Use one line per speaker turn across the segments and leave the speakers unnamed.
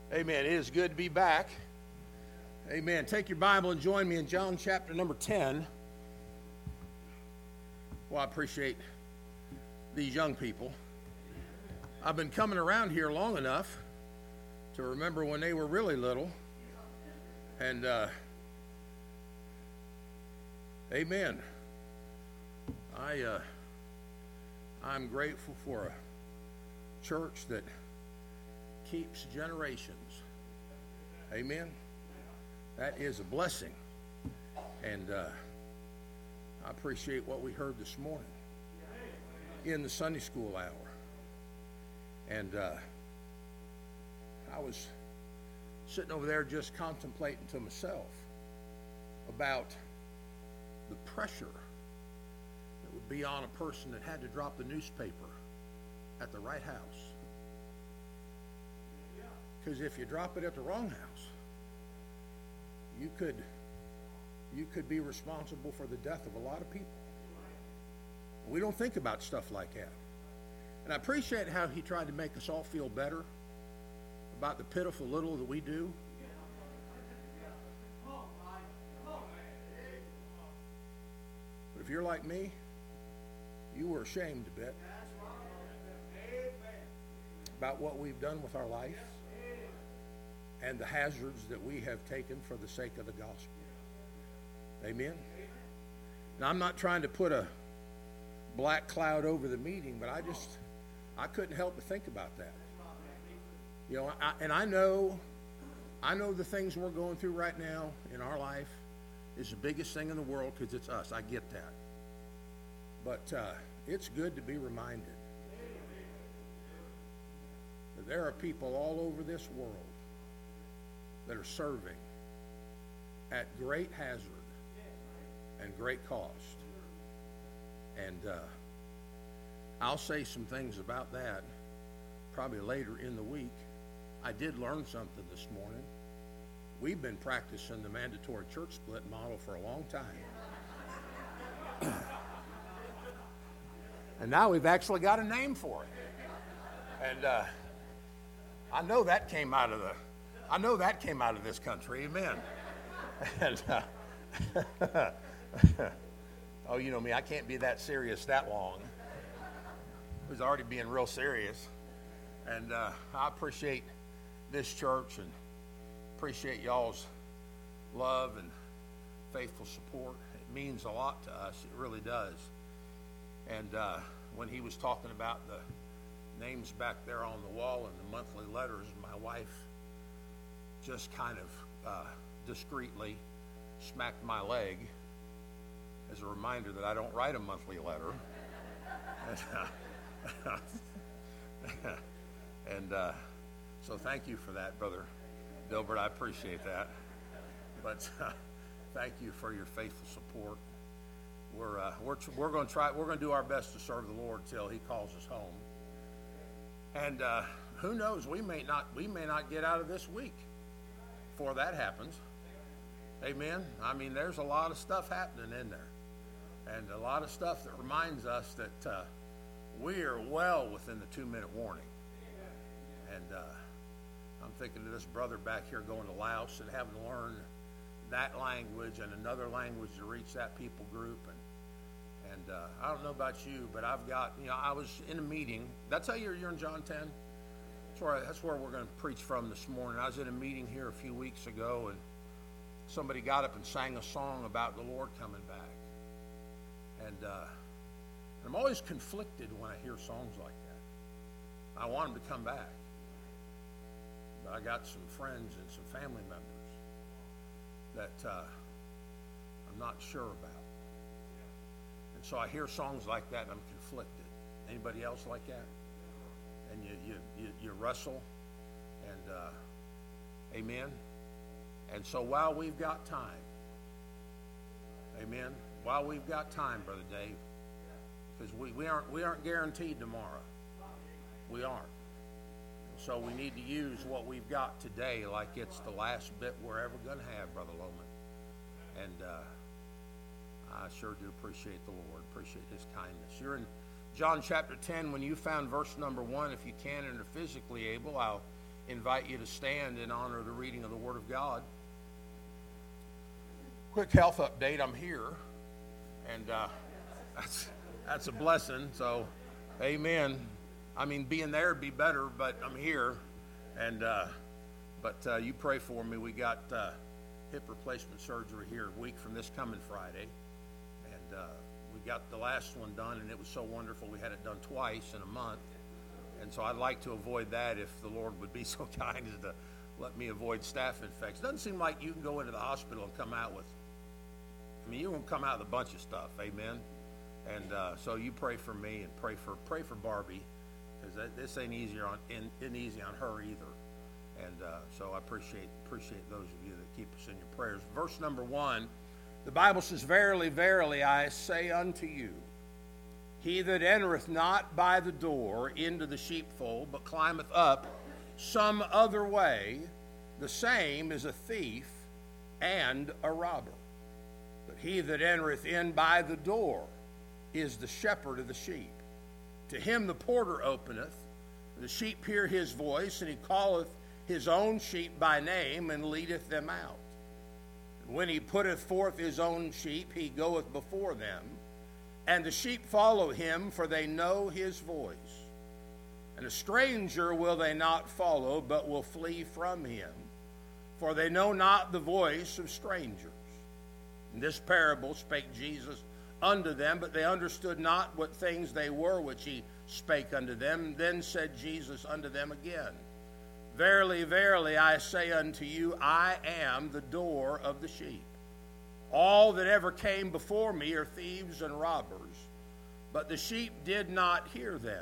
Amen. It is good to be back. Amen. Take your Bible and join me in John chapter number 10. Well, I appreciate these young people. I've been coming around here long enough to remember when they were really little. And, amen. I'm grateful for a church that keeps generations. Amen. That is a blessing. And I appreciate what we heard this morning in the Sunday school hour. And I was sitting over there just contemplating to myself about the pressure that would be on a person that had to drop the newspaper at the right house. Because if you drop it at the wrong house, you could be responsible for the death of a lot of people. We don't think about stuff like that. And I appreciate how he tried to make us all feel better about the pitiful little that we do. But if you're like me, you were ashamed a bit about what we've done with our life and the hazards that we have taken for the sake of the gospel. Amen? Now, I'm not trying to put a black cloud over the meeting, but I couldn't help but think about that. You know, I know the things we're going through right now in our life is the biggest thing in the world because it's us. I get that. But it's good to be reminded that there are people all over this world that are serving at great hazard and great cost. And I'll say some things about that probably later in the week. I did learn something this morning. We've been practicing the mandatory church split model for a long time. And now we've actually got a name for it. And I know that came out of this country. Amen. And oh, you know me, I can't be that serious that long. I was already being real serious. And I appreciate this church and appreciate y'all's love and faithful support. It means a lot to us. It really does. And when he was talking about the names back there on the wall and the monthly letters, my wife just kind of discreetly smacked my leg as a reminder that I don't write a monthly letter. And so thank you for that, Brother Dilbert. I appreciate that. But thank you for your faithful support. We're going to do our best to serve the Lord till He calls us home. And who knows? We may not get out of this week before that happens. Amen. I mean, there's a lot of stuff happening in there, and a lot of stuff that reminds us that we are well within the 2-minute warning. And I'm thinking of this brother back here going to Laos and having to learn that language and another language to reach that people group. And I don't know about you, but I've got, I was in a meeting. Did I tell you you're in John 10? That's where we're going to preach from this morning. I was in a meeting here a few weeks ago, and somebody got up and sang a song about the Lord coming back. And I'm always conflicted when I hear songs like that. I want them to come back. But I got some friends and some family members that I'm not sure about. And so I hear songs like that and I'm conflicted. Anybody else like that? And you wrestle. And amen. And so while we've got time, amen, while we've got time, Brother Dave, because we aren't guaranteed tomorrow. We aren't. So we need to use what we've got today like it's the last bit we're ever going to have, Brother Lohman. And I sure do appreciate the Lord, appreciate His kindness. You're in John chapter 10. When you found verse number 1, if you can and are physically able, I'll invite you to stand in honor of the reading of the Word of God. Quick health update. I'm here, and that's a blessing. So, amen. I mean, being there would be better, but I'm here, and but you pray for me. We got hip replacement surgery here a week from this coming Friday, and we got the last one done, and it was so wonderful. We had it done twice in a month, and so I'd like to avoid that if the Lord would be so kind as to let me avoid staph infections. Doesn't seem like you can go into the hospital and come out with. I mean, you won't come out with a bunch of stuff, amen. And so you pray for me and pray for Barbie, because this ain't easy on her either. And so I appreciate those of you that keep us in your prayers. Verse number 1, the Bible says, "Verily, verily, I say unto you, he that entereth not by the door into the sheepfold, but climbeth up some other way, the same is a thief and a robber. But he that entereth in by the door is the shepherd of the sheep. To him the porter openeth, the sheep hear his voice, and he calleth his own sheep by name, and leadeth them out. And when he putteth forth his own sheep, he goeth before them, and the sheep follow him, for they know his voice. And a stranger will they not follow, but will flee from him, for they know not the voice of strangers. In this parable spake Jesus unto them, but they understood not what things they were which he spake unto them. Then said Jesus unto them again, Verily, verily, I say unto you, I am the door of the sheep. All that ever came before me are thieves and robbers, but the sheep did not hear them.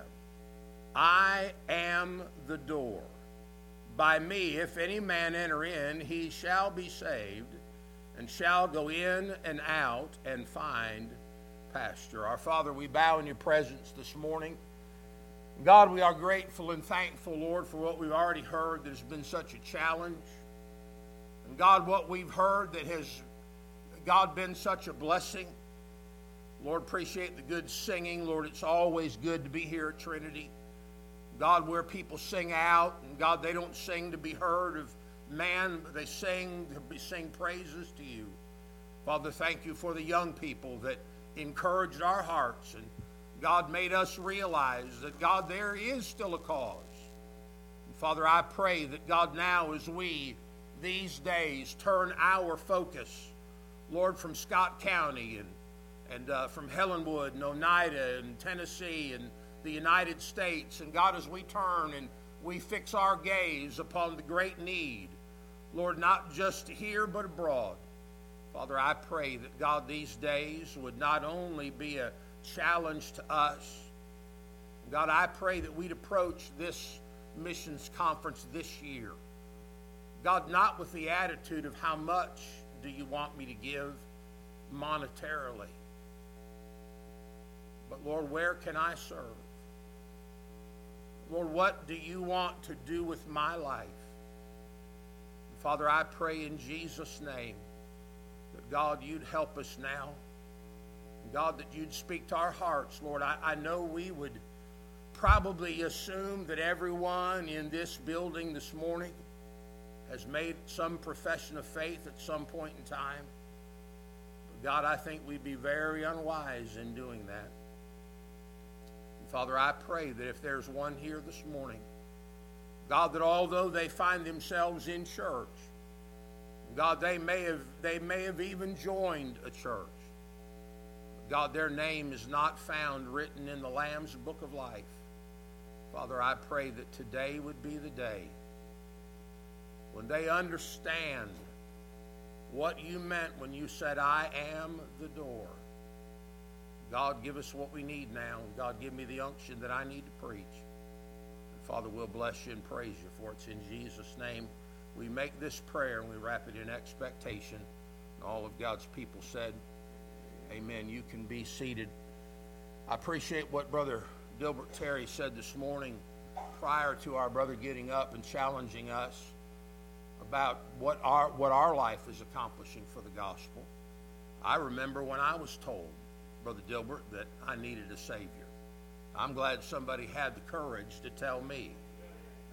I am the door. By me, if any man enter in, he shall be saved, and shall go in and out and find pasture." Our Father, we bow in your presence this morning. God, we are grateful and thankful, Lord, for what we've already heard that has been such a challenge. And God, what we've heard that has, God, been such a blessing. Lord, appreciate the good singing. Lord, it's always good to be here at Trinity. God, where people sing out, and God, they don't sing to be heard of man, but they sing praises to you. Father, thank you for the young people that encouraged our hearts, and God made us realize that, God, there is still a cause. And Father, I pray that, God, now as we, these days, turn our focus, Lord, from Scott County and from Helenwood and Oneida and Tennessee and the United States, and God, as we turn and we fix our gaze upon the great need, Lord, not just here but abroad. Father, I pray that, God, these days would not only be a challenge to us. God, I pray that we'd approach this missions conference this year, God, not with the attitude of how much do you want me to give monetarily, but Lord, where can I serve? Lord, what do you want to do with my life? Father, I pray in Jesus' name that, God, you'd help us now. God, that you'd speak to our hearts. Lord, I know we would probably assume that everyone in this building this morning has made some profession of faith at some point in time. But God, I think we'd be very unwise in doing that. And Father, I pray that if there's one here this morning, God, that although they find themselves in church, God, they may have even joined a church, God, their name is not found written in the Lamb's book of life. Father, I pray that today would be the day when they understand what you meant when you said, I am the door. God, give us what we need now. God, give me the unction that I need to preach. And Father, we'll bless you and praise you for it's in Jesus' name we make this prayer, and we wrap it in expectation. And all of God's people said, amen. You can be seated. I appreciate what Brother Dilbert Terry said this morning prior to our brother getting up and challenging us about what our life is accomplishing for the gospel. I remember when I was told, Brother Dilbert, that I needed a Savior. I'm glad somebody had the courage to tell me.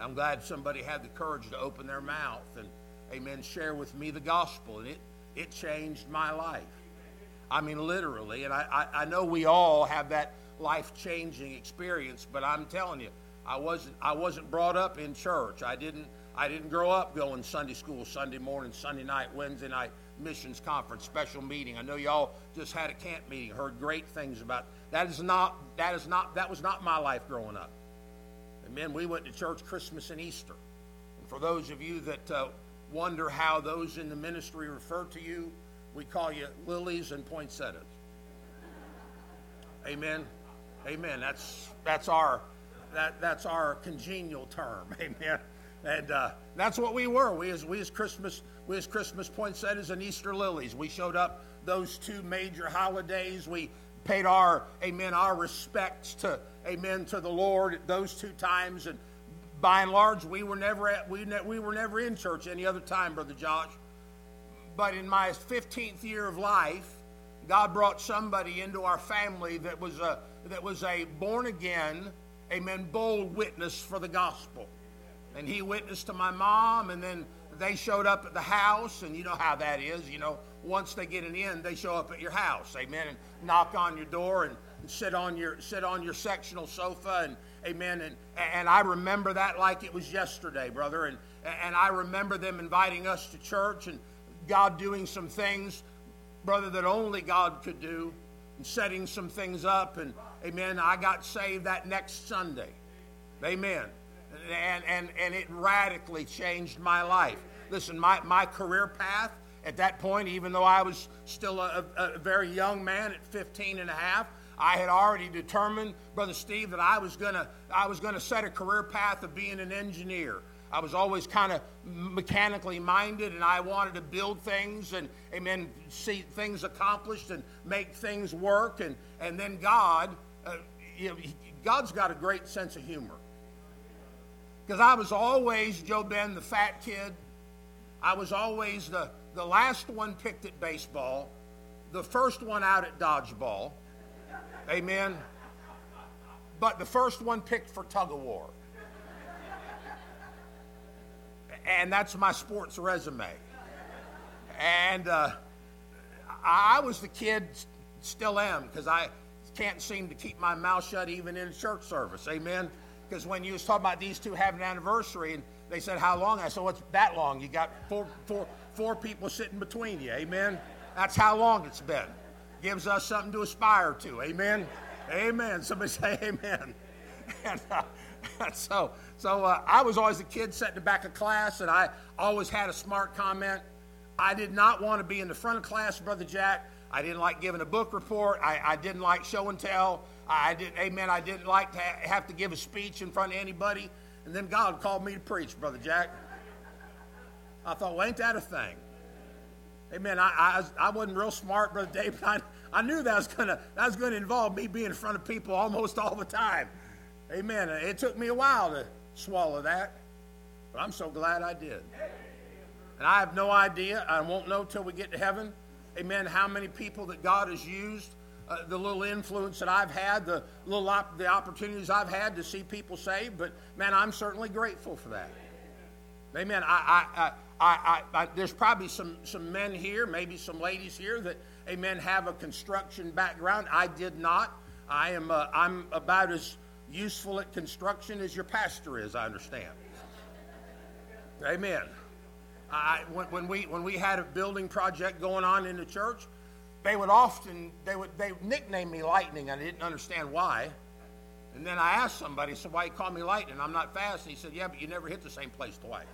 I'm glad somebody had the courage to open their mouth and, amen, share with me the gospel. And it changed my life. I mean, literally. And I know we all have that life-changing experience, but I'm telling you, I wasn't brought up in church. I didn't grow up going Sunday school, Sunday morning, Sunday night, Wednesday night, missions conference, special meeting. I know y'all just had a camp meeting, heard great things about. That was not my life growing up. Amen. We went to church Christmas and Easter. And for those of you that wonder how those in the ministry refer to you, we call you lilies and poinsettias. Amen. Amen. That's our congenial term. Amen. And that's what we were. We as Christmas poinsettias and Easter lilies. We showed up those two major holidays. We paid our respects to the Lord at those two times. And by and large, we were never in church any other time, Brother Josh. But in my 15th year of life, God brought somebody into our family that was a born again, bold witness for the gospel. And he witnessed to my mom, and then they showed up at the house, and you know how that is. You know, once they get an in, they show up at your house, amen, and knock on your door and sit on your sectional sofa, and amen. And I remember that like it was yesterday, brother. And I remember them inviting us to church, and God doing some things, brother, that only God could do, and setting some things up, and amen. I got saved that next Sunday, amen. And it radically changed my life. Listen, my career path at that point, even though I was still a very young man at 15 and a half, I had already determined, Brother Steve, that I was gonna set a career path of being an engineer. I was always kind of mechanically minded, and I wanted to build things and, amen, see things accomplished and make things work. And then God, God's got a great sense of humor. Because I was always, Joe Ben, the fat kid. I was always the last one picked at baseball, the first one out at dodgeball. Amen. But the first one picked for tug-of-war. And that's my sports resume. And I was the kid, still am, because I can't seem to keep my mouth shut even in a church service. Amen. Because when you was talking about these two having an anniversary, and they said, how long? I said, what's that long? You got four people sitting between you. Amen. That's how long it's been. Gives us something to aspire to. Amen. Amen. Somebody say amen. And so I was always a kid sitting in the back of class, and I always had a smart comment. I did not want to be in the front of class, Brother Jack. I didn't like giving a book report. I didn't like show and tell. I didn't like to have to give a speech in front of anybody. And then God called me to preach, Brother Jack. I thought, well, ain't that a thing? Amen. I wasn't real smart, Brother Dave. I knew that was gonna involve me being in front of people almost all the time. Amen. It took me a while to swallow that, but I'm so glad I did. And I have no idea, I won't know till we get to heaven, amen, how many people that God has used, the little influence that I've had, the opportunities I've had to see people saved. But man, I'm certainly grateful for that. Amen. There's probably some men here, maybe some ladies here that, amen, have a construction background. I did not. I'm about as useful at construction as your pastor is, I understand. Amen. When we had a building project going on in the church, they would nickname me Lightning. I didn't understand why. And then I asked somebody, I said, why you call me Lightning? I'm not fast. And he said, yeah, but you never hit the same place twice.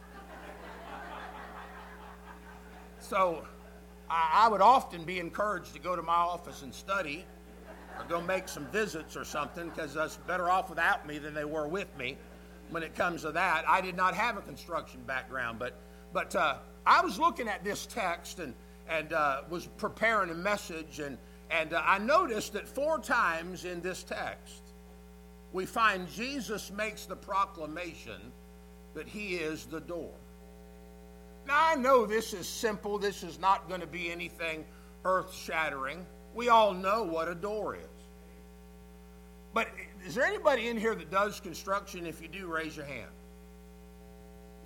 So I would often be encouraged to go to my office and study or go make some visits or something, because it's better off without me than they were with me when it comes to that. I did not have a construction background, but I was looking at this text and was preparing a message, and I noticed that 4 times in this text we find Jesus makes the proclamation that he is the door. Now, I know this is simple. This is not going to be anything earth-shattering. We all know what a door is. But is there anybody in here that does construction? If you do, raise your hand.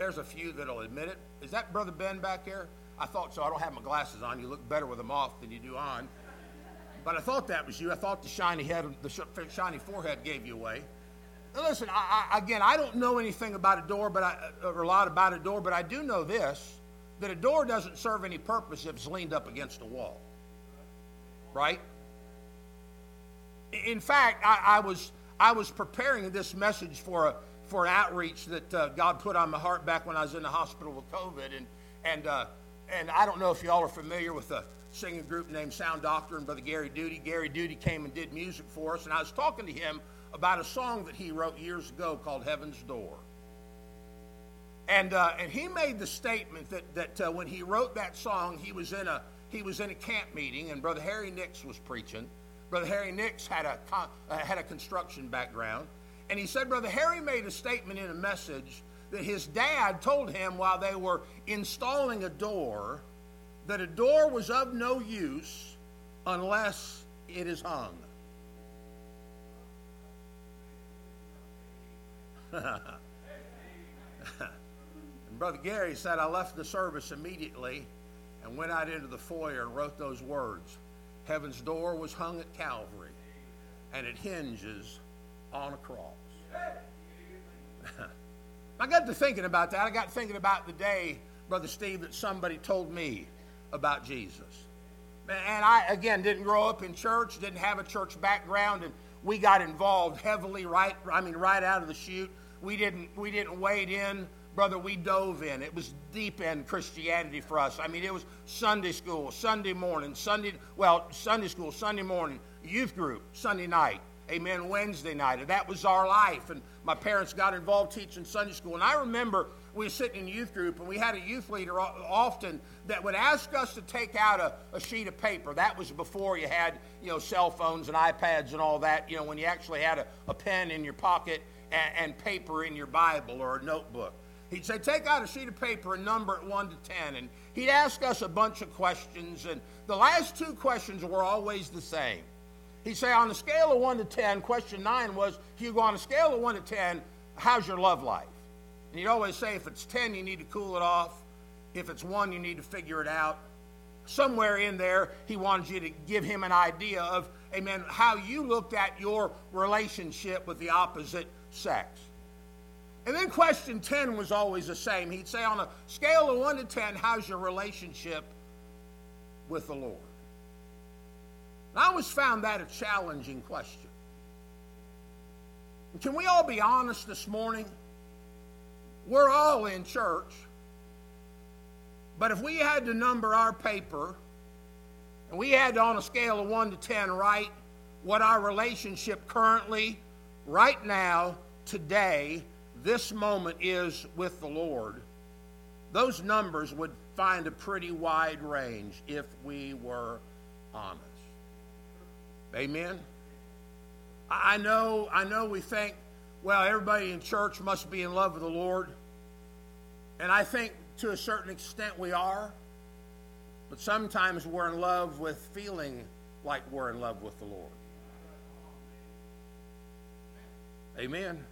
There's a few that'll admit it. Is that Brother Ben back there? I thought so. I don't have my glasses on. You look better with them off than you do on. But I thought that was you. I thought the shiny shiny forehead gave you away. Now listen, I don't know anything about a door, or a lot about a door, but I do know this, that a door doesn't serve any purpose if it's leaned up against a wall. Right? In fact, I was preparing this message for an outreach that God put on my heart back when I was in the hospital with COVID, and I don't know if y'all are familiar with a singing group named Sound Doctor and Brother Gary Duty. Gary Duty came and did music for us, and I was talking to him about a song that he wrote years ago called Heaven's Door. And he made the statement that when he wrote that song, he was in a camp meeting, and Brother Harry Nix was preaching. Brother Harry Nix had a construction background, and he said Brother Harry made a statement in a message that his dad told him while they were installing a door, that a door was of no use unless it is hung. And Brother Gary said, I left the service immediately and went out into the foyer and wrote those words. Heaven's door was hung at Calvary, and it hinges on a cross. I got to thinking about that. I got thinking about the day, Brother Steve, that somebody told me about Jesus. And I, again, didn't grow up in church, didn't have a church background, and we got involved heavily right out of the chute. We didn't wade in, brother, we dove in. It was deep end Christianity for us. I mean, it was Sunday school, Sunday morning, Sunday school, Sunday morning, youth group, Sunday night, amen, Wednesday night. And that was our life. And my parents got involved teaching Sunday school. And I remember we were sitting in youth group, and we had a youth leader often that would ask us to take out a sheet of paper. That was before you had, cell phones and iPads and all that, when you actually had a pen in your pocket and paper in your Bible or a notebook. He'd say, take out a sheet of paper and number it 1 to 10. And he'd ask us a bunch of questions, and the last 2 questions were always the same. He'd say, on a scale of 1 to 10, question 9 was, Hugo, on a scale of 1 to 10, how's your love life? And he'd always say, if it's 10, you need to cool it off. If it's 1, you need to figure it out. Somewhere in there, he wanted you to give him an idea of, amen, how you looked at your relationship with the opposite sex. And then question 10 was always the same. He'd say, on a scale of 1 to 10, how's your relationship with the Lord? And I always found that a challenging question. And can we all be honest this morning? We're all in church. But if we had to number our paper, and we had to, on a scale of 1 to 10, write what our relationship currently, right now, today, this moment is with the Lord, those numbers would find a pretty wide range if we were honest. Amen? I know we think, well, everybody in church must be in love with the Lord. And I think to a certain extent we are. But sometimes we're in love with feeling like we're in love with the Lord. Amen?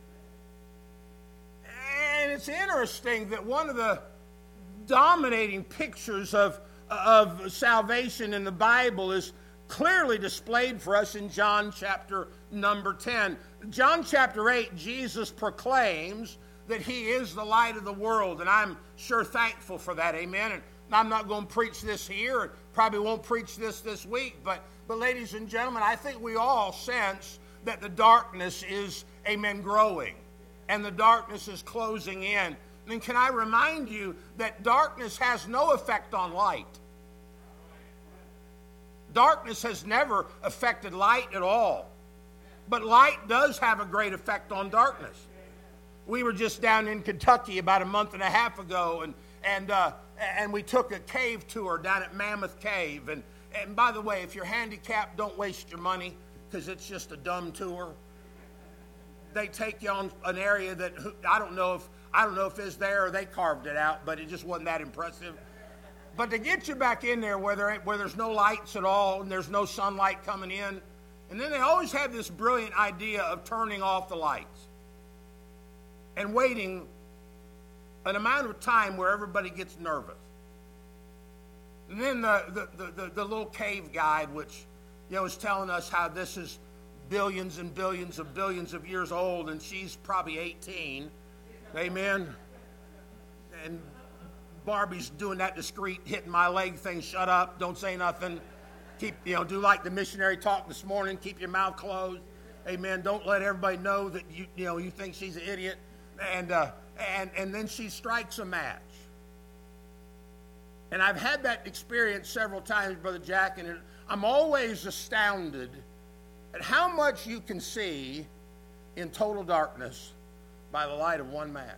And it's interesting that one of the dominating pictures of salvation in the Bible is clearly displayed for us in John chapter number 10. John chapter 8, Jesus proclaims that he is the light of the world, and I'm sure thankful for that, amen. And I'm not going to preach this here, and probably won't preach this week, but ladies and gentlemen, I think we all sense that the darkness is, amen, growing, and the darkness is closing in. And can I remind you that darkness has no effect on light? Darkness has never affected light at all. But light does have a great effect on darkness. We were just down in Kentucky about a month and a half ago, and we took a cave tour down at Mammoth Cave. And by the way, if you're handicapped, don't waste your money, because it's just a dumb tour. They take you on an area that I don't know if it's there or they carved it out, but it just wasn't that impressive. But to get you back in there where there's no lights at all and there's no sunlight coming in, and then they always have this brilliant idea of turning off the lights and waiting an amount of time where everybody gets nervous. And then the little cave guide, which, is telling us how this is billions and billions of years old, and she's probably 18. Amen. And Barbie's doing that discreet, hitting my leg thing. Shut up. Don't say nothing. Keep, do like the missionary talk this morning. Keep your mouth closed. Amen. Don't let everybody know that you think she's an idiot. And then she strikes a match. And I've had that experience several times, Brother Jack, and I'm always astounded at how much you can see in total darkness by the light of one match.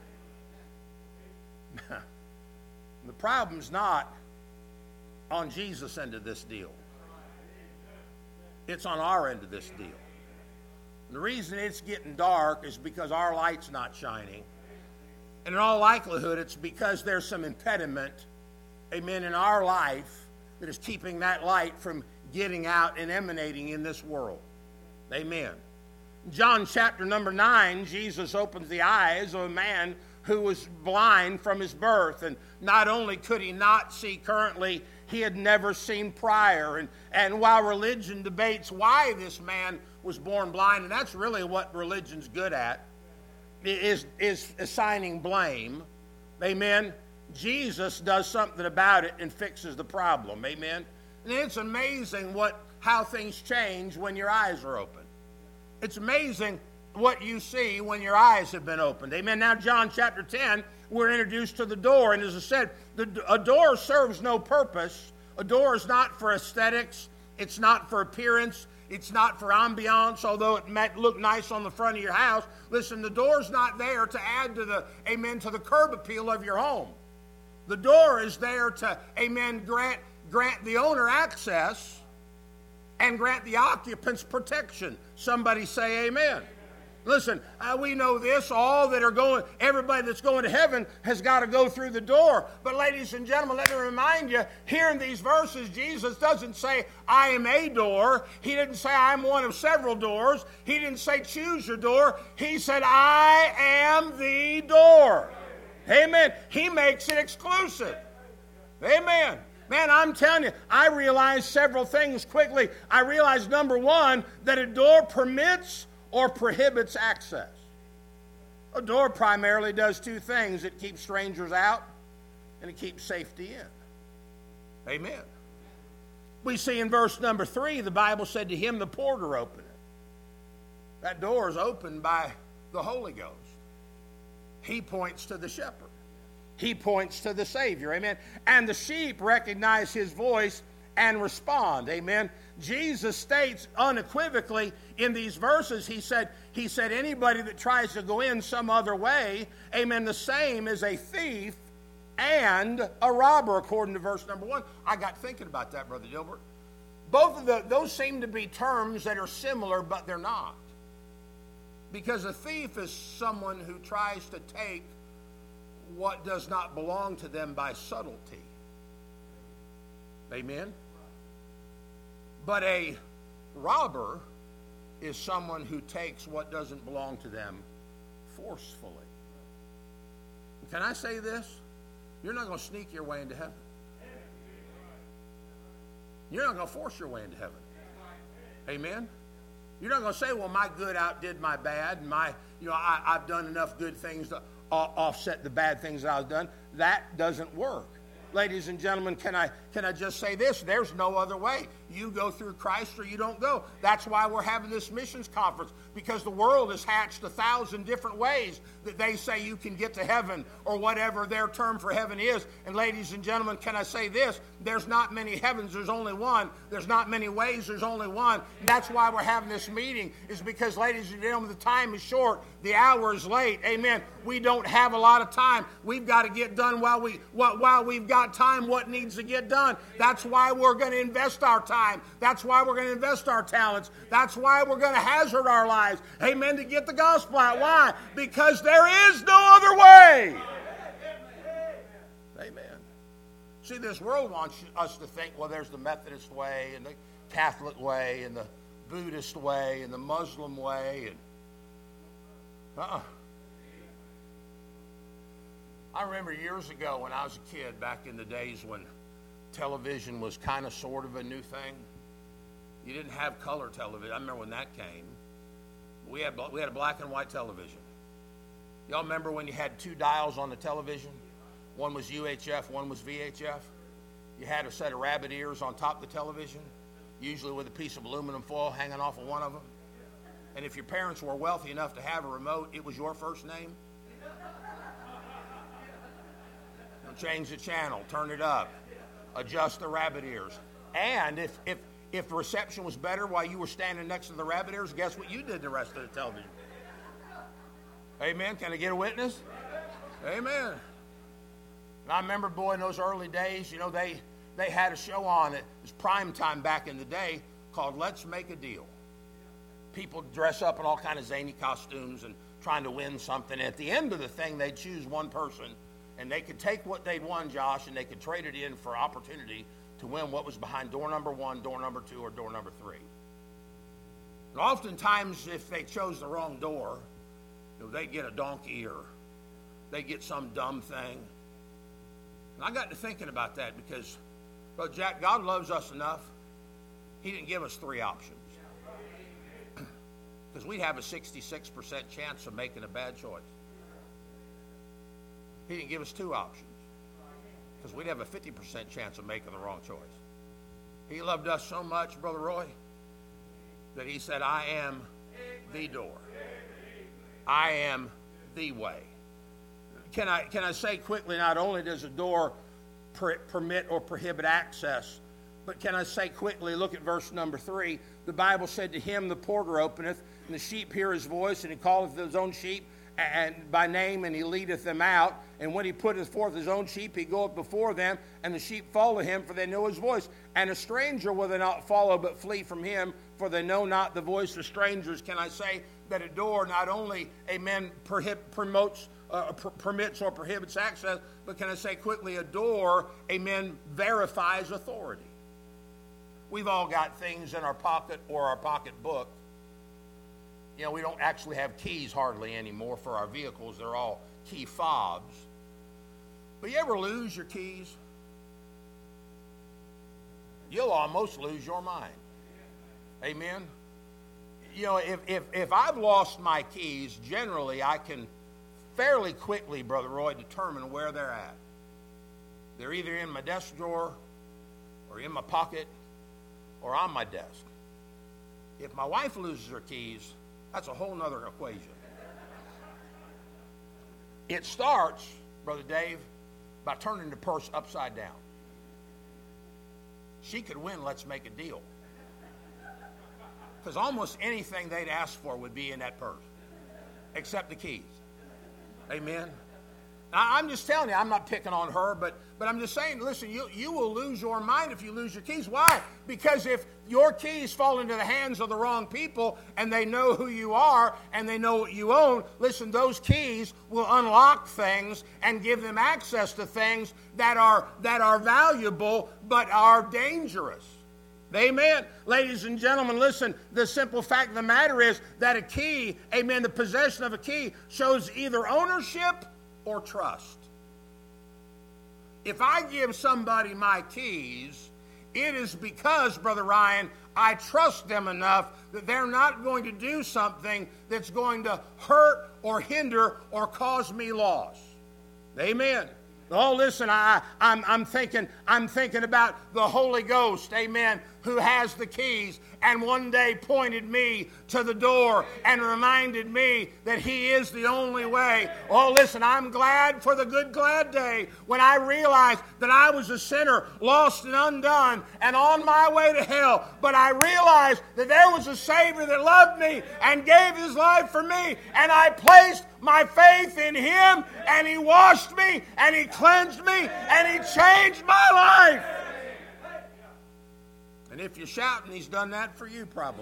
The problem's not on Jesus' end of this deal. It's on our end of this deal. And the reason it's getting dark is because our light's not shining. And in all likelihood, it's because there's some impediment, amen, in our life that is keeping that light from getting out and emanating in this world. Amen. John chapter number 9, Jesus opens the eyes of a man who was blind from his birth. And not only could he not see currently, he had never seen prior. And while religion debates why this man was born blind, and that's really what religion's good at, is assigning blame. Amen. Jesus does something about it and fixes the problem. Amen. And it's amazing how things change when your eyes are open. It's amazing what you see when your eyes have been opened. Amen. Now, John chapter 10, we're introduced to the door. And as I said, a door serves no purpose. A door is not for aesthetics. It's not for appearance. It's not for ambiance, although it might look nice on the front of your house. Listen, the door's not there to add to the curb appeal of your home. The door is there to, grant the owner access and grant the occupants protection. Somebody say amen. Listen, we know this. Everybody that's going to heaven has got to go through the door. But ladies and gentlemen, let me remind you, here in these verses, Jesus doesn't say, I am a door. He didn't say, I'm one of several doors. He didn't say, choose your door. He said, I am the door. Amen. He makes it exclusive. Amen. Man, I'm telling you, I realized several things quickly. I realized, number one, that a door permits or prohibits access. A door primarily does two things. It keeps strangers out, and it keeps safety in. Amen. We see in verse number 3, the Bible said to him, the porter opened it. That door is opened by the Holy Ghost. He points to the shepherd. He points to the Savior. Amen. And the sheep recognize his voice and respond. Amen. Jesus states unequivocally in these verses, he said, anybody that tries to go in some other way, amen, the same is a thief and a robber, according to verse number 1. I got thinking about that, Brother Gilbert. Both of those seem to be terms that are similar, but they're not. Because a thief is someone who tries to take what does not belong to them by subtlety. Amen? But a robber is someone who takes what doesn't belong to them forcefully. Can I say this? You're not going to sneak your way into heaven. You're not going to force your way into heaven. Amen? You're not going to say, well, my good outdid my bad, and I've done enough good things to offset the bad things that I've done. That doesn't work. Ladies and gentlemen, can I just say this? There's no other way. You go through Christ or you don't go. That's why we're having this missions conference, because the world has hatched 1,000 different ways that they say you can get to heaven, or whatever their term for heaven is. And ladies and gentlemen, can I say this? There's not many heavens, there's only one. There's not many ways, there's only one. And that's why we're having this meeting, is because, ladies and gentlemen, the time is short. The hour is late. Amen. We don't have a lot of time. We've got to get done while we've got time what needs to get done. That's why we're going to invest our time. That's why we're going to invest our talents. That's why we're going to hazard our lives. Amen. To get the gospel out. Why? Because there is no other way. Amen. See, this world wants us to think, well, there's the Methodist way and the Catholic way and the Buddhist way and the Muslim way. And I remember years ago when I was a kid, back in the days when television was kind of sort of a new thing. You didn't have color television. I remember when that came. We had a black and white television. Y'all remember when you had two dials on the television? One was UHF, one was VHF. You had a set of rabbit ears on top of the television, usually with a piece of aluminum foil hanging off of one of them. And if your parents were wealthy enough to have a remote, it was your first name. Change the channel, turn it up, adjust the rabbit ears. And if the reception was better while you were standing next to the rabbit ears, guess what you did the rest of the television? Amen. Can I get a witness? Amen. And I remember, boy, in those early days, you know, they had a show on, it was prime time back in the day, called Let's Make a Deal. People dress up in all kind of zany costumes and trying to win something. At the end of the thing, they'd choose one person, and they could take what they'd won, Josh, and they could trade it in for opportunity to win what was behind door number 1, door number 2, or door number 3. And oftentimes, if they chose the wrong door, you know, they'd get a donkey or they'd get some dumb thing. And I got to thinking about that because, Brother Jack, God loves us enough. He didn't give us 3 options. Because we'd have a 66% chance of making a bad choice. He didn't give us 2 options. Because we'd have a 50% chance of making the wrong choice. He loved us so much, Brother Roy, that he said, I am the door. I am the way. Can I say quickly, not only does a door permit or prohibit access, but can I say quickly, look at verse number 3. The Bible said, to him the porter openeth, and the sheep hear his voice, and he calleth his own sheep and by name, and he leadeth them out. And when he putteth forth his own sheep, he goeth before them, and the sheep follow him, for they know his voice. And a stranger will they not follow, but flee from him, for they know not the voice of strangers. Can I say that a door not only, amen, permits or prohibits access, but can I say quickly, a door, amen, verifies authority. We've all got things in our pocket or our pocketbook. You know, we don't actually have keys hardly anymore for our vehicles. They're all key fobs. But you ever lose your keys? You'll almost lose your mind. Amen? You know, if I've lost my keys, generally I can fairly quickly, Brother Roy, determine where they're at. They're either in my desk drawer or in my pocket or on my desk. If my wife loses her keys, that's a whole nother equation. It starts, Brother Dave, by turning the purse upside down. She could win, let's make a deal. Because almost anything they'd ask for would be in that purse, except the keys. Amen? I'm just telling you, I'm not picking on her, but I'm just saying, listen, you will lose your mind if you lose your keys. Why? Because if your keys fall into the hands of the wrong people and they know who you are and they know what you own, listen, those keys will unlock things and give them access to things that are valuable but are dangerous. Amen. Ladies and gentlemen, listen, the simple fact of the matter is that a key, amen, the possession of a key shows either ownership or trust. If I give somebody my keys, it is because, Brother Ryan, I trust them enough that they're not going to do something that's going to hurt or hinder or cause me loss. Amen. Oh, listen, I'm thinking about the Holy Ghost, amen, who has the keys and one day pointed me to the door and reminded me that he is the only way. Oh, listen, I'm glad for the good, glad day when I realized that I was a sinner, lost and undone, and on my way to hell. But I realized that there was a Savior that loved me and gave his life for me, and I placed my faith in him, and he washed me, and he cleansed me, and he changed my life. And if you're shouting, he's done that for you probably.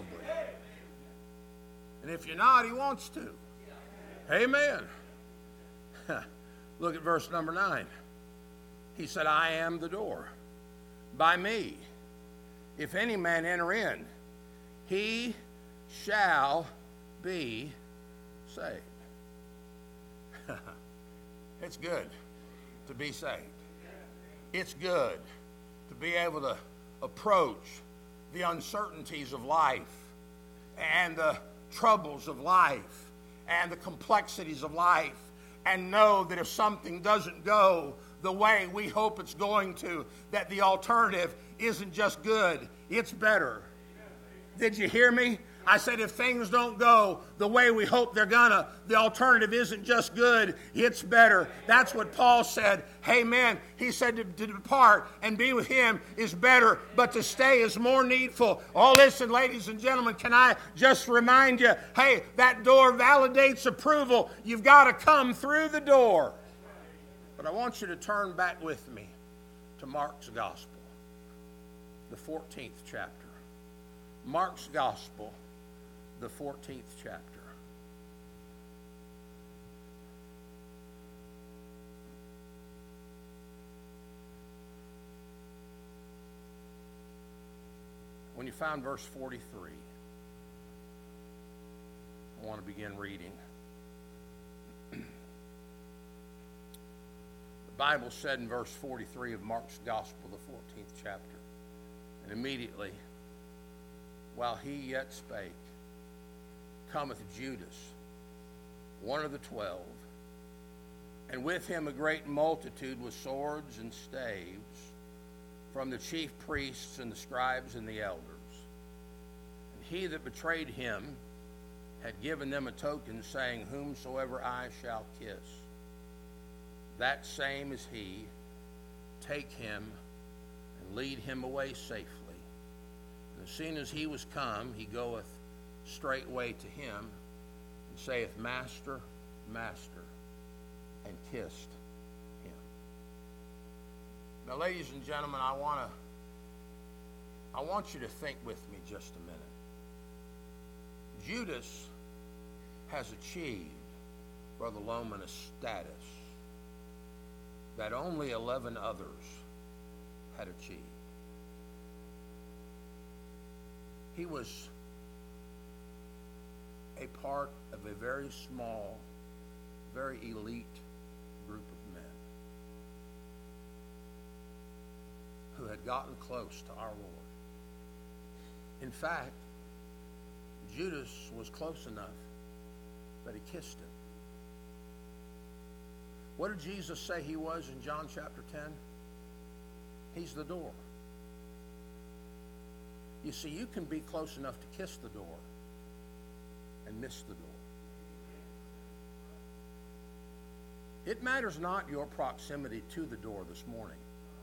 And if you're not, he wants to. Amen. Look at verse number 9. He said, I am the door. By me, if any man enter in, he shall be saved. It's good. to be saved. It's good to be able to approach the uncertainties of life and the troubles of life and the complexities of life and know that if something doesn't go the way we hope it's going to, that the alternative isn't just good, it's better. Did you hear me? I said if things don't go the way we hope they're gonna, the alternative isn't just good, it's better. That's what Paul said. Amen. He said to depart and be with him is better, but to stay is more needful. Oh, listen, ladies and gentlemen, can I just remind you, hey, that door validates approval. You've got to come through the door. But I want you to turn back with me to Mark's Gospel, the 14th chapter. Mark's Gospel, the 14th chapter. When you find verse 43, I want to begin reading. The Bible said in verse 43 of Mark's Gospel, the 14th chapter, and immediately, while he yet spake, cometh Judas, one of the 12, and with him a great multitude with swords and staves from the chief priests and the scribes and the elders. And he that betrayed him had given them a token, saying, Whomsoever I shall kiss, that same is he. Take him and lead him away safely. And as soon as he was come, he goeth straightway to him and saith, Master, Master, and kissed him. Now, ladies and gentlemen, I want you to think with me just a minute. Judas has achieved, Brother Loman, a status that only 11 others had achieved. He was a part of a very small, very elite group of men who had gotten close to our Lord. In fact, Judas was close enough that he kissed him. What did Jesus say he was in John chapter 10? He's the door. You see, you can be close enough to kiss the door and miss the door. It matters not your proximity to the door this morning.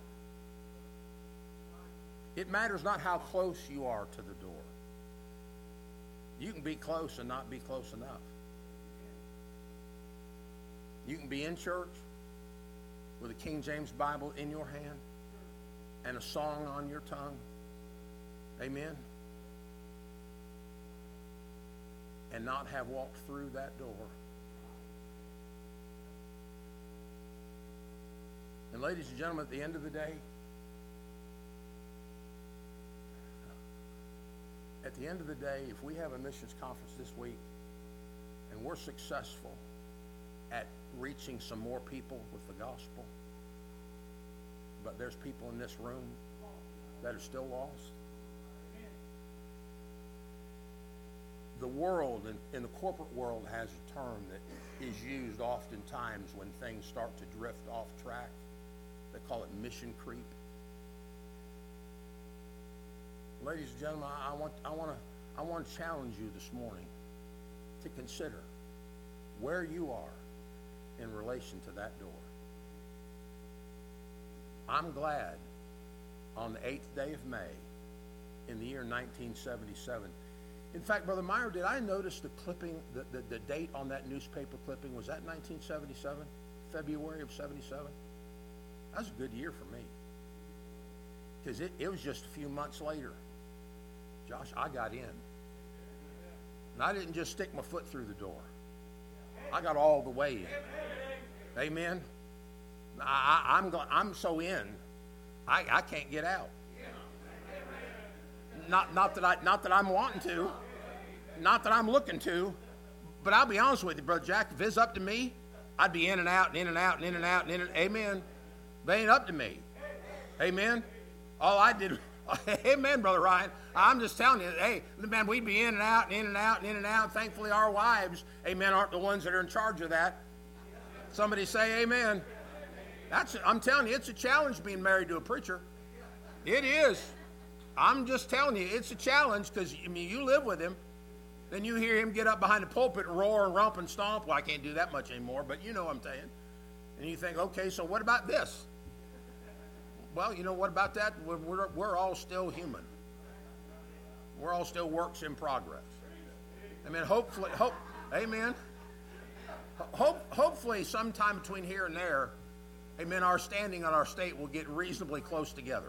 It matters not how close you are to the door. You can be close and not be close enough. You can be in church with a King James Bible in your hand and a song on your tongue. Amen. And not have walked through that door. And ladies and gentlemen, at the end of the day, if we have a missions conference this week and we're successful at reaching some more people with the gospel, but there's people in this room that are still lost. The world, in the corporate world, has a term that is used oftentimes when things start to drift off track. They call it mission creep. Ladies and gentlemen, I want to challenge you this morning to consider where you are in relation to that door. I'm glad on the 8th day of May in the year 1977. In fact, Brother Meyer, did I notice the clipping, the date on that newspaper clipping? Was that 1977? February of 77? That was a good year for me. Because it was just a few months later. Josh, I got in. And I didn't just stick my foot through the door. I got all the way in. Amen? I'm so in, I can't get out. Not that I'm wanting to. Not that I'm looking to. But I'll be honest with you, Brother Jack, if it's up to me, I'd be in and out and in and out and in and out and in and out. Amen. They ain't up to me. Amen. All I did, amen, Brother Ryan. I'm just telling you, hey, man, we'd be in and out and in and out and in and out. Thankfully, our wives, amen, aren't the ones that are in charge of that. Somebody say amen. I'm telling you, it's a challenge being married to a preacher. It is. I'm just telling you, it's a challenge because, I mean, you live with him. Then you hear him get up behind the pulpit and roar and rump and stomp. Well, I can't do that much anymore, but you know what I'm saying. And you think, okay, so what about this? Well, you know, what about that? We're all still human. We're all still works in progress. I mean, hopefully sometime between here and there, amen, our standing on our state will get reasonably close together.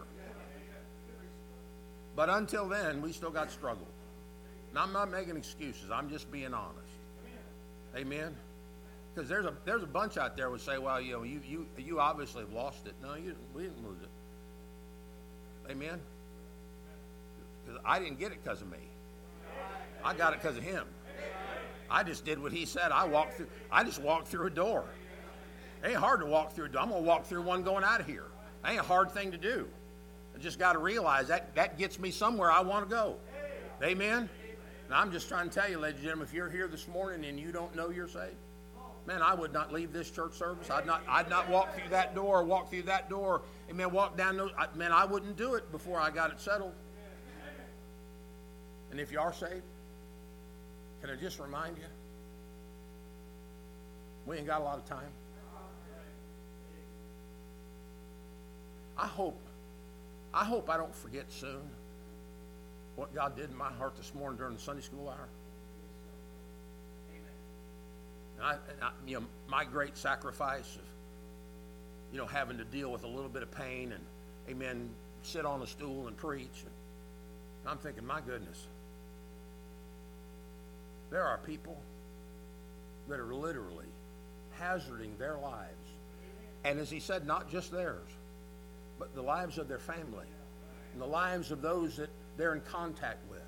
But until then, we still got struggle. And I'm not making excuses. I'm just being honest. Amen? Because there's a bunch out there would say, well, you know, you obviously have lost it. No, we didn't lose it. Amen? Because I didn't get it because of me. I got it because of him. I just did what he said. I just walked through a door. It ain't hard to walk through a door. I'm going to walk through one going out of here. It ain't a hard thing to do. I just got to realize that gets me somewhere I want to go. Amen? And I'm just trying to tell you, ladies and gentlemen, if you're here this morning and you don't know you're saved, man, I would not leave this church service. I'd not walk through that door or walk through that door. Amen, walk down those. Man, I wouldn't do it before I got it settled. And if you are saved, can I just remind you, we ain't got a lot of time. I hope I don't forget soon what God did in my heart this morning during the Sunday school hour. And my great sacrifice of, you know, having to deal with a little bit of pain and, amen, sit on a stool and preach. And I'm thinking, my goodness, there are people that are literally hazarding their lives. And as he said, not just theirs, but the lives of their family and the lives of those that they're in contact with.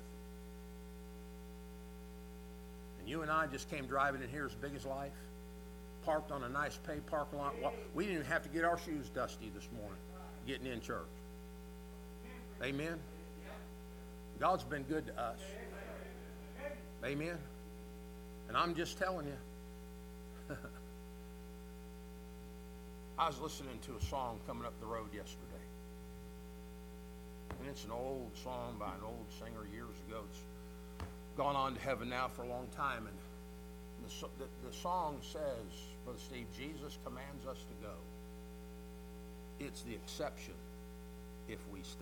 And you and I just came driving in here as big as life, parked on a nice paved parking lot. We didn't even have to get our shoes dusty this morning getting in church. Amen? God's been good to us. Amen? And I'm just telling you, I was listening to a song coming up the road yesterday. And it's an old song by an old singer years ago. It's gone on to heaven now for a long time. And the song says, Brother Steve, Jesus commands us to go. It's the exception if we stay.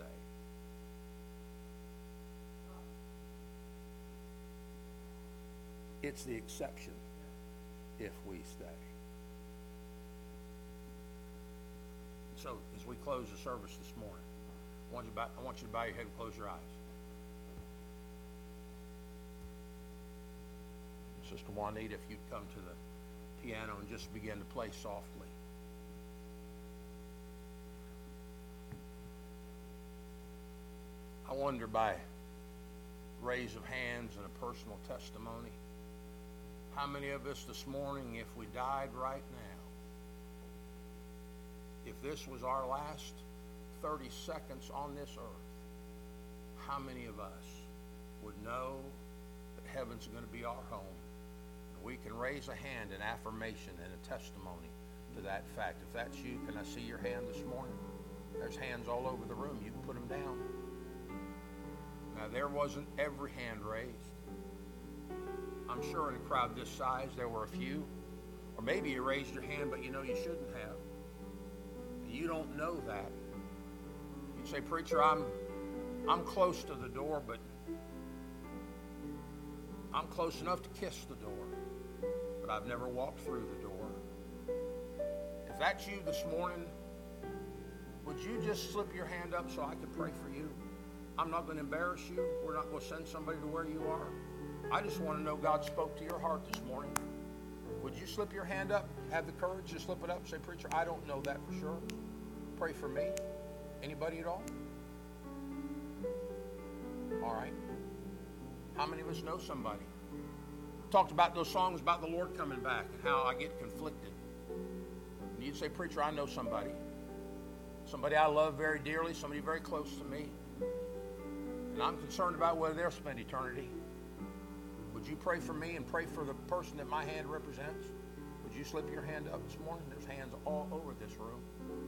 It's the exception if we stay. So as we close the service this morning, I want you to bow your head and close your eyes. Sister Juanita, if you'd come to the piano and just begin to play softly. I wonder, by raise of hands and a personal testimony, how many of us this morning, if we died right now, if this was our last 30 seconds on this earth, how many of us would know that heaven's going to be our home? And we can raise a hand in affirmation and a testimony to that fact. If that's you, can I see your hand this morning? There's hands all over the room. You can put them down. Now, there wasn't every hand raised. I'm sure in a crowd this size, there were a few. Or maybe you raised your hand, but you know you shouldn't have. And you don't know that. You say, preacher, I'm close to the door, but I'm close enough to kiss the door, but I've never walked through the door. If that's you this morning, would you just slip your hand up so I can pray for you? I'm not going to embarrass you. We're not going to send somebody to where you are. I just want to know God spoke to your heart this morning. Would you slip your hand up? Have the courage to slip it up? Say, preacher, I don't know that for sure. Pray for me. Anybody at all? All right. How many of us know somebody? Talked about those songs about the Lord coming back and how I get conflicted. And you'd say, preacher, I know somebody. somebody I love very dearly, somebody very close to me, and I'm concerned about whether they'll spend eternity. Would you pray for me and pray for the person that my hand represents? Would you slip your hand up this morning? There's hands all over this room.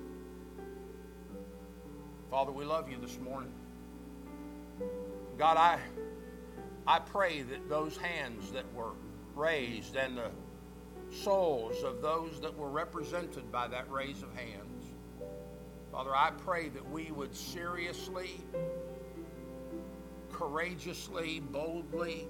Father, we love you this morning. God, I pray that those hands that were raised and the souls of those that were represented by that raise of hands, Father, I pray that we would seriously, courageously, boldly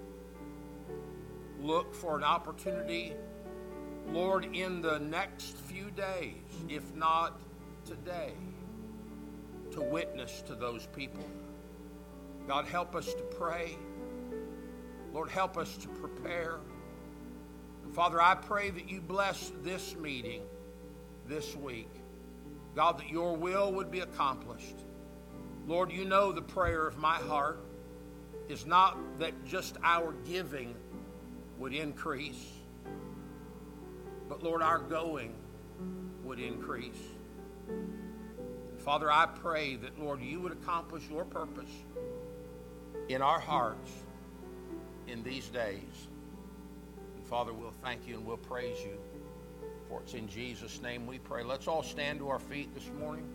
look for an opportunity, Lord, in the next few days, if not today, to witness to those people. God, help us to pray. Lord, help us to prepare. And Father, I pray that you bless this meeting this week. God, that your will would be accomplished. Lord, you know the prayer of my heart is not that just our giving would increase, but Lord, our going would increase. And Father, I pray that, Lord, you would accomplish your purpose in our hearts in these days. And Father, we'll thank you and we'll praise you, for it's in Jesus' name we pray. Let's all stand to our feet this morning.